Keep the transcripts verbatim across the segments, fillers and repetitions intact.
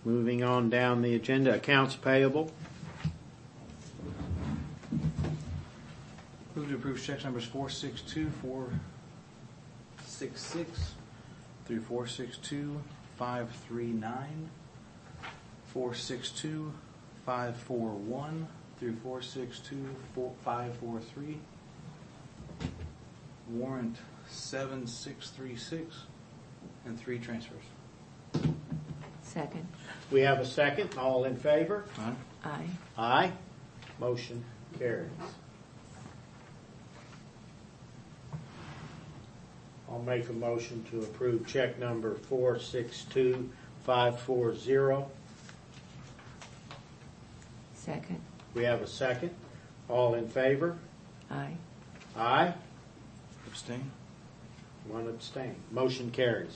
Moving on down the agenda, accounts payable. Move to approve checks numbers four six two, four six six through four six two, five three nine, four six two, five four one through four six two, five four three, warrant seven six three six, and three transfers. Second. We have a second. All in favor? Aye. Aye. Aye. Motion carries. I'll make a motion to approve check number four six two five four zero. Second. We have a second. All in favor? Aye. Aye. Abstain. One abstain. Motion carries.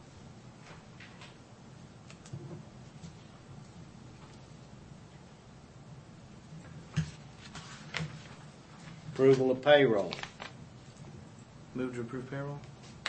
Approval of payroll. Move to approve payroll.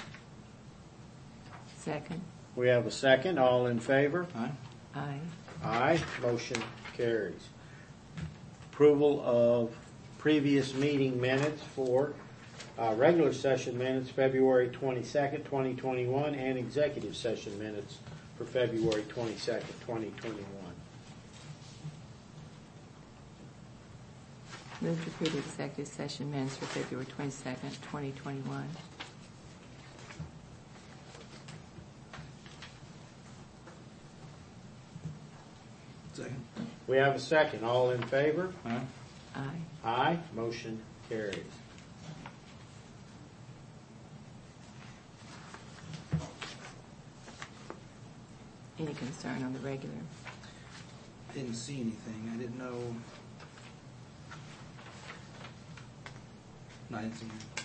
Second. We have a second. All in favor? Aye. Aye. Aye. Motion carries. Approval of previous meeting minutes for uh, regular session minutes February twenty-second, twenty twenty-one, and executive session minutes for February twenty-second, twenty twenty-one. Move to approve executive session minutes for February twenty-second, twenty twenty-one. Second. We have a second. All in favor? Aye. Aye. Aye. Motion carries. Any concern on the regular? I didn't see anything. I didn't know. No, I didn't see anything.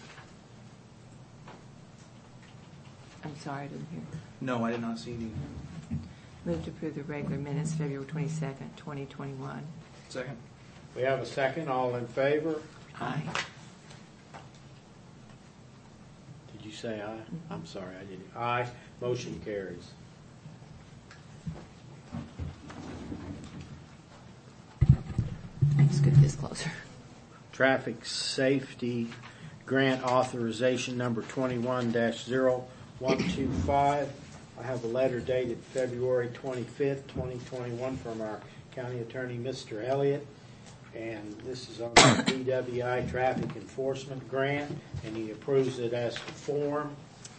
I'm sorry, I didn't hear. No, I did not see anything. Move to approve the regular minutes February twenty-second, twenty twenty-one. Second. We have a second. All in favor? Aye. Did you say aye? I'm sorry, I didn't. Aye. Motion carries. Let's get this closer. Traffic Safety Grant Authorization Number twenty-one dash zero one two five. I have a letter dated February twenty-fifth, twenty twenty-one from our County Attorney, Mister Elliott. And this is on the D W I Traffic Enforcement Grant, and he approves it as to form.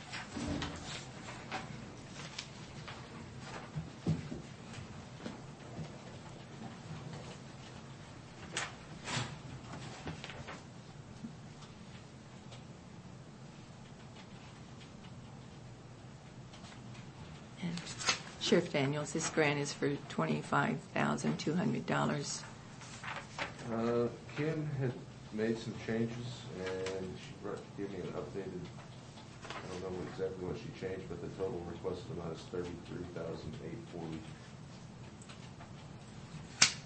Sheriff Daniels, this grant is for twenty-five thousand two hundred dollars. Uh, Kim had made some changes, and she brought, gave me an updated, I don't know exactly what she changed, but the total requested amount is thirty-three thousand eight hundred forty dollars.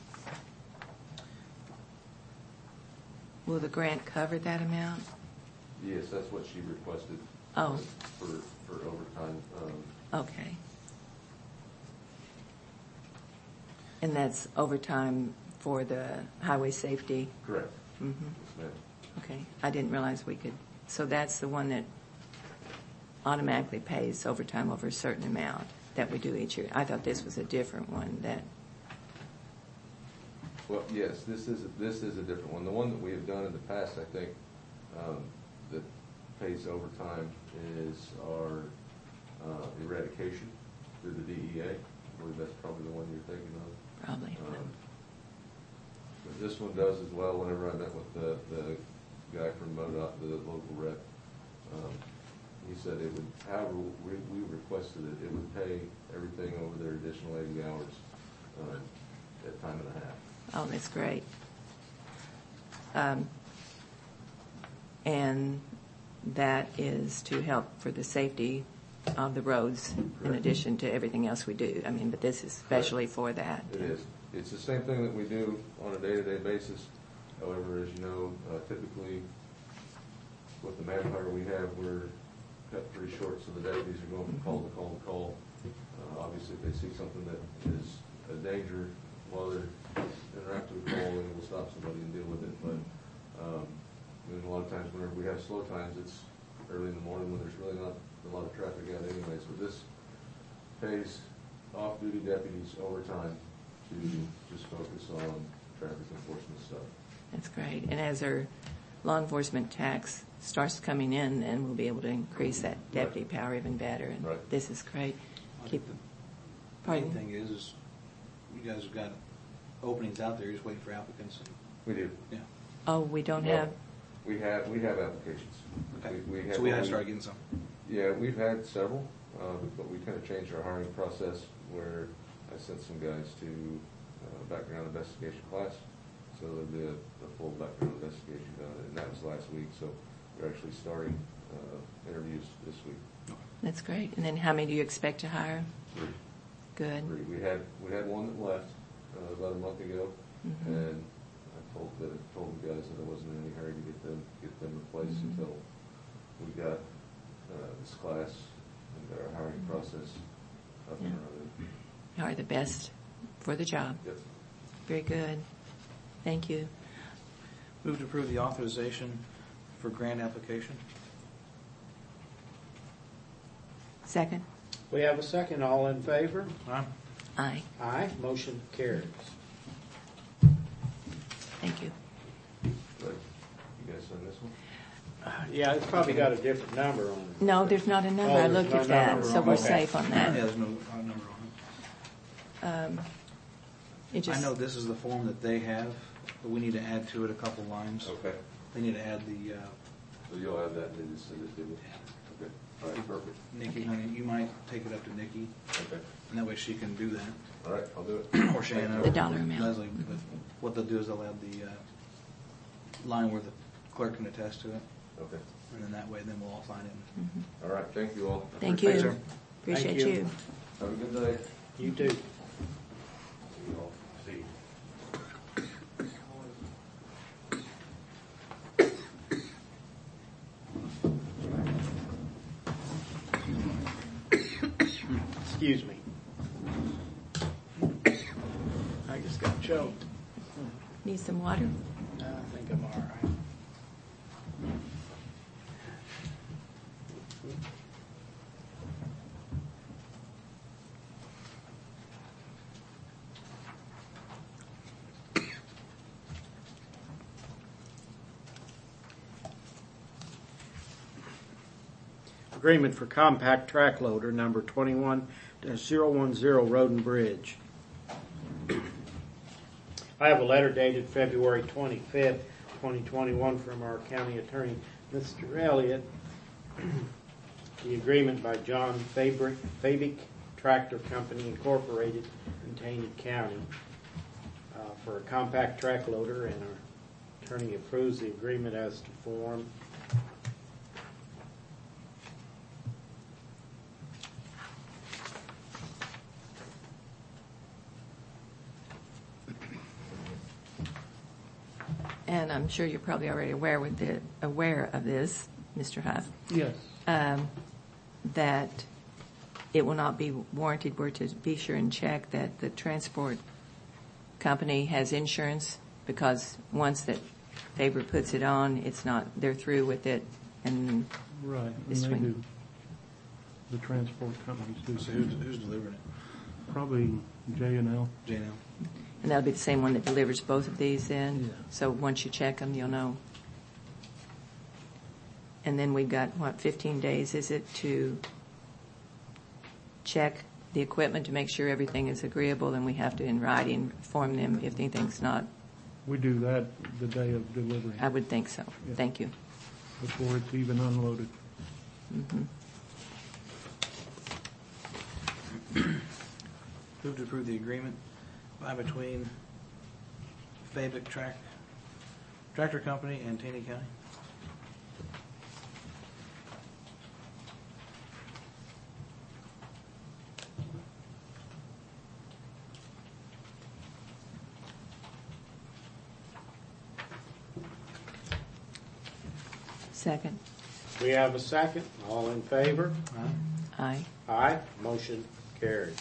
Will the grant cover that amount? Yes, that's what she requested. Oh. For, for overtime. Um, Okay. And that's overtime for the highway safety? correct. Mm-hmm. Yes, ma'am. Okay. I didn't realize we could. So that's the one that automatically pays overtime over a certain amount that we do each year. I thought this was a different one that. Well, yes, this is, this is a different one. The one that we have done in the past, I think, um, that pays overtime is our uh, eradication through the D E A. I believe that's probably the one you're thinking of. Probably. Um, but this one does as well. Whenever I met with the, the guy from MoDOT, the local rep, um, he said it would, however we, we requested it, it would pay everything over their additional eighty hours um, at time and a half. Oh, that's great. Um, and that is to help for the safety of the roads in Correct. addition to everything else we do. I mean, but this is especially Correct. for that. It is. It's the same thing that we do on a day-to-day basis. However, as you know, uh, typically with the manpower we have, we're cut pretty short, so the deputies are going from call to call to call. Uh, obviously, if they see something that is a danger while they're interacting with Cole, then we'll stop somebody and deal with it. But um, I mean, a lot of times whenever we have slow times, it's early in the morning when there's really not a lot of traffic out anyway. So this pays off-duty deputies overtime to just focus on traffic enforcement stuff. That's great. And as our law enforcement tax starts coming in, then we'll be able to increase that deputy Right. power even better. And Right. this is great. I Keep think the Pardon? main thing is, is you guys have got openings out there, you're just waiting for applicants. And, We do. yeah. Oh, we don't Well, have. We have, we have applications. Okay. We, we have so we have to only- start getting some. Yeah, we've had several, uh, but we kind of changed our hiring process where I sent some guys to uh, background investigation class. So there'll be a, a full background investigation done, and that was last week. So we're actually starting uh, interviews this week. That's great. And then how many do you expect to hire? Three. Good. Three. We had we had one that left uh, about a month ago, Mhm. and I told the told the guys that I wasn't in any hurry to get them get them replaced Mhm. until we got uh, this class and got our hiring process up and Yeah. running. You are the best for the job. Yep. Very good. Thank you. Move to approve the authorization for grant application. Second? We have a second. All in favor? Aye. Aye. Aye. Motion carries. Thank you. Good. You guys sign this one? Uh, Yeah, it's probably got a different number on it. No, there's not a number. Oh, I there's looked no at that, number so on we're it. Okay. safe on Yeah, that. there's no uh, number on Um, it it. just, I know this is the form that they have, but we need to add to it a couple lines. Okay. They need to add the, uh, So you'll have that and then just send it to me? Okay. All right, perfect. Nikki, honey, you might take it up to Nikki, Okay. and that way she can do that. All right, I'll do it. Or Shannon. The or dollar amount. Leslie, but what they'll do is they'll add the uh, line where the clerk can attest to it, Okay. and then that way, then we'll all sign it. mhm. All right, thank you all. Thank Thanks, you. sir. Appreciate Thank you. you. Have a good day. You too. See you all. See. Excuse me. I just got choked. Need some water? I think I'm all right. Agreement for compact track loader number twenty-one zero one zero Road and Bridge. I have a letter dated February twenty-fifth, twenty twenty-one from our county attorney, Mister Elliott. The agreement by John Fabric, Fabic Tractor Company Incorporated in Taney County uh, for a compact track loader, and our attorney approves the agreement as to form. And I'm sure you're probably already aware with the, aware of this, Mister Huff, Yes. um, that it will not be warranted. We're to be sure and check that the transport company has insurance, because once that Faber puts it on, it's not, they're through with it. And Right, and This they way. do. The transport companies do. So who's, who's delivering it? Probably J and L. J and L. and that'll be the same one that delivers both of these then? Yeah. So once you check them, you'll know. And then we've got, what, fifteen days, is it, to check the equipment to make sure everything is agreeable, and we have to, in writing, inform them if anything's not? We do that the day of delivery, I would think so. Yeah. Thank you. before it's even unloaded. Mhm. Move to approve the agreement by between Fabic Track, Tractor Company and Taney County. Second. We have a second. All in favor? Aye. Aye. Aye. Motion carries.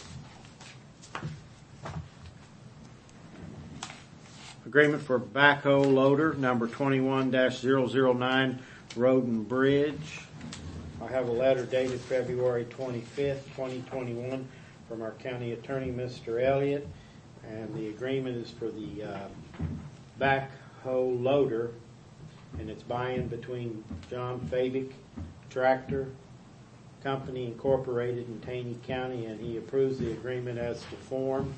Agreement for backhoe loader number twenty-one dash zero zero nine Road and Bridge. I have a letter dated February twenty-fifth, twenty twenty-one from our county attorney, Mister Elliott, and the agreement is for the uh, backhoe loader, and it's buy-in between John Fabic Tractor Company Incorporated in Taney County, and he approves the agreement as to form.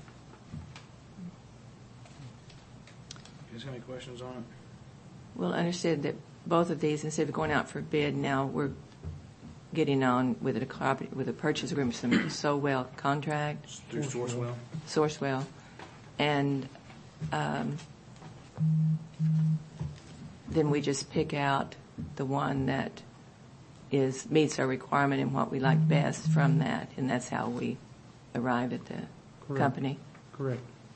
You guys have any questions on it? Well, I understood that both of these, instead of going out for bid, now we're getting on with a copy, with a purchase agreement from Solwell Contract, Through Sourcewell? Sourcewell, and um, then we just pick out the one that is meets our requirement and what we like best from that, and that's how we arrive at the Correct. company. Correct.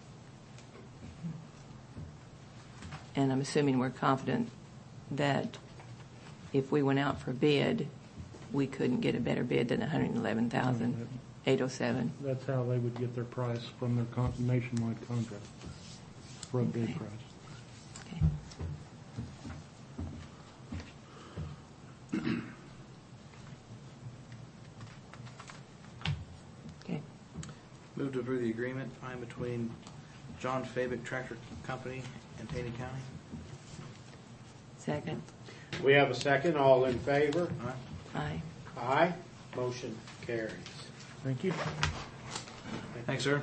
And I'm assuming we're confident that if we went out for bid, we couldn't get a better bid than one hundred eleven thousand eight hundred seven. That's how they would get their price from their con- nationwide contract for a bid Okay. price. Okay. Okay. Move to approve the agreement by and between John Fabic Tractor Company and Taney County. Second. We have a second. All in favor? All right. Aye. Aye. Motion carries. Thank you. Thanks, sir.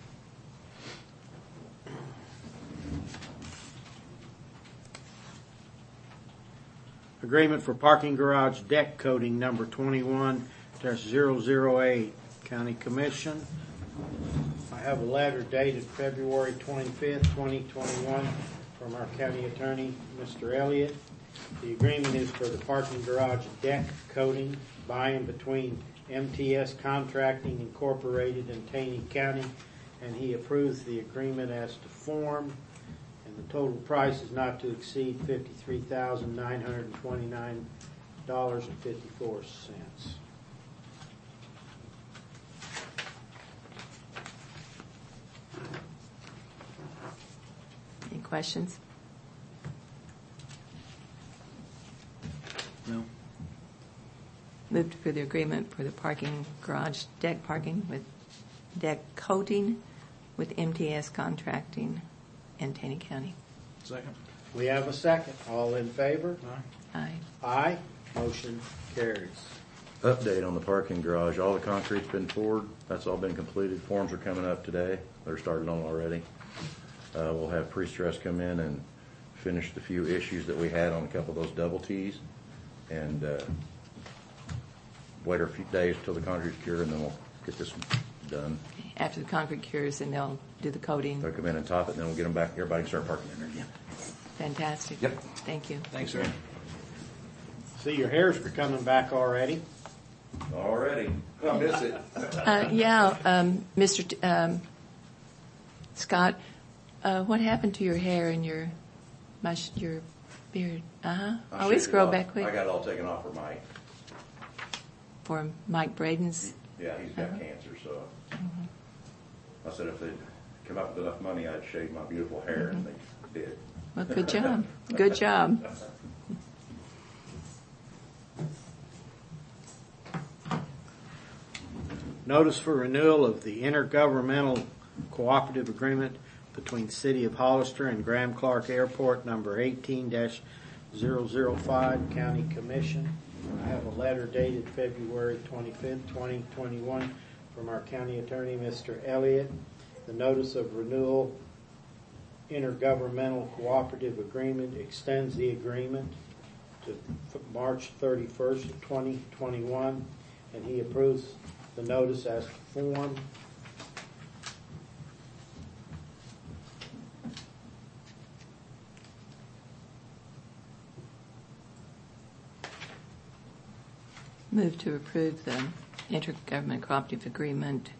Agreement for parking garage deck coating number twenty-one dash zero zero eight, County Commission. I have a letter dated February twenty-fifth, twenty twenty-one from our county attorney, Mister Elliott. The agreement is for the parking garage deck coating by and between M T S Contracting Incorporated in Taney County, and he approves the agreement as to form. And the total price is not to exceed fifty-three thousand nine hundred twenty-nine dollars and fifty-four cents. Any questions? No. Move to approve the agreement for the parking garage deck parking with deck coating with M T S Contracting in Taney County. Second. We have a second. All in favor? All right. Aye. Aye. Motion carries. Update on the parking garage. All the concrete's been poured. That's all been completed. Forms are coming up today. They're started on already. Uh, we'll have pre-stress come in and finish the few issues that we had on a couple of those double Ts. And uh, wait a few days till the concrete's cured, and then we'll get this done. After the concrete cures, then they'll do the coating. They'll come in and top it, and then we'll get them back. Everybody can start parking in there again. Fantastic. Yep. Thank you. Thanks, sir. See, your hair's coming back already. Already. I miss it. Uh, yeah, um, Mister T- um, Scott, uh, what happened to your hair and your mush, your beard? Uh huh. I Oh, it's shaved it grow off. back quick. I got it all taken off for Mike. For Mike Braden's. Yeah, he's got Uh-huh. cancer, so I said if they'd come up with enough money, I'd shave my beautiful hair, and they did. Well, good job. Good job. Notice for renewal of the intergovernmental cooperative agreement between City of Hollister and Graham Clark Airport, number eighteen dash zero zero five, County Commission. I have a letter dated February twenty-fifth, twenty twenty-one from our county attorney, Mister Elliott. The notice of renewal intergovernmental cooperative agreement extends the agreement to March thirty-first of twenty twenty-one, and he approves the notice as to form. Move to approve the intergovernmental cooperative agreement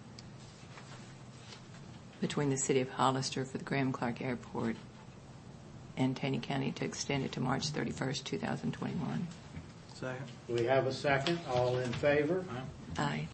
between the City of Hollister for the Graham Clark Airport and Taney County to extend it to March thirty-first, two thousand twenty-one. Second. We have a second. All in favor? All right. Aye.